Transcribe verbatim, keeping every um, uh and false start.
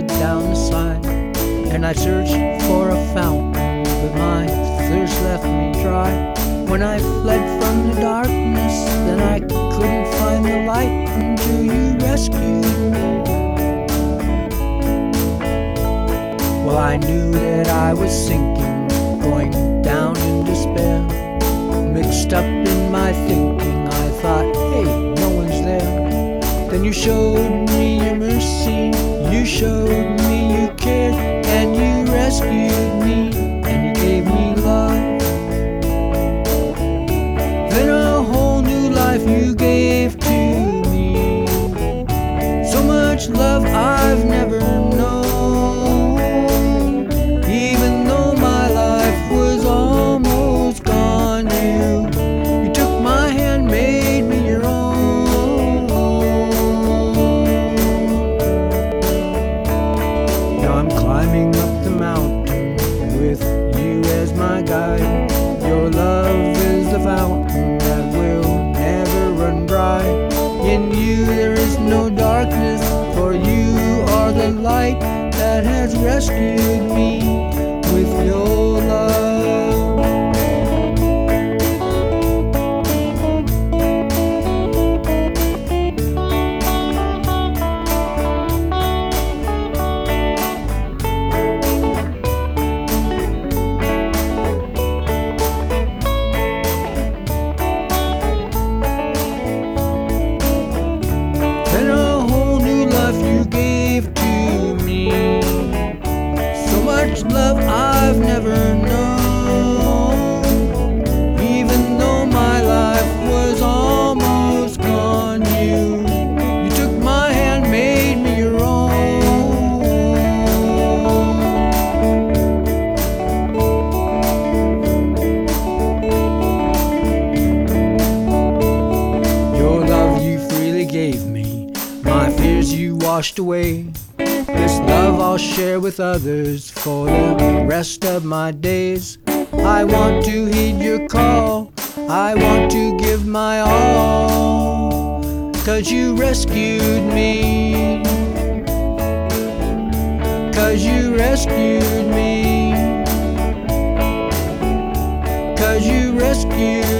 slid down the slide, and I searched for a fountain, but my thirst left me dry. When I fled from the darkness, then I couldn't find the light until you rescued me. Well, I knew that I was sinking, going down in despair. Mixed up in my thinking, I thought, hey, no one's there. Then you showed me your mercy, you showed me you cared, and you rescued me, and you gave me love. Then a whole new life you gave to me, so much love I've never known. Even though my life was almost gone, you, you took my hand, made me your own. Now I'm climbing up the mountain with you as my guide. Your love is the fountain that will never run dry. In you there is no darkness, for you are the light that has rescued me with your love. Then a whole new life you gave to me, so much love I've never known. Even though my life was almost gone, you, you took my hand, made me your own. Your love you freely gave me, my fears you washed away. This love I'll share with others for the rest of my days. I want to heed your call, I want to give my all, 'cause you rescued me, 'cause you rescued me, 'cause you rescued me.